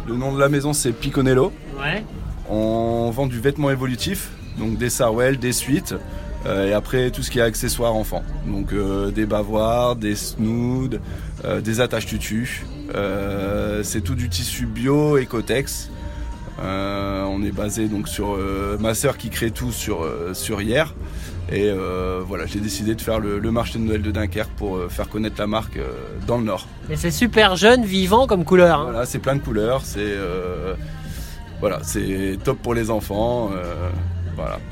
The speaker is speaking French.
Le nom de la maison, c'est Piconello. Ouais. On vend du vêtement évolutif, donc des sarouels, des suites, et après tout ce qui est accessoires enfants. Donc des bavoirs, des snoods, des attaches tutus. C'est tout du tissu bio, Ecotex. On est basé donc sur ma sœur qui crée tout sur Hyères. Et voilà, j'ai décidé de faire le marché de Noël de Dunkerque pour faire connaître la marque dans le Nord. Mais c'est super jeune, vivant comme couleur. Hein. Voilà, c'est plein de couleurs, c'est top pour les enfants. Voilà.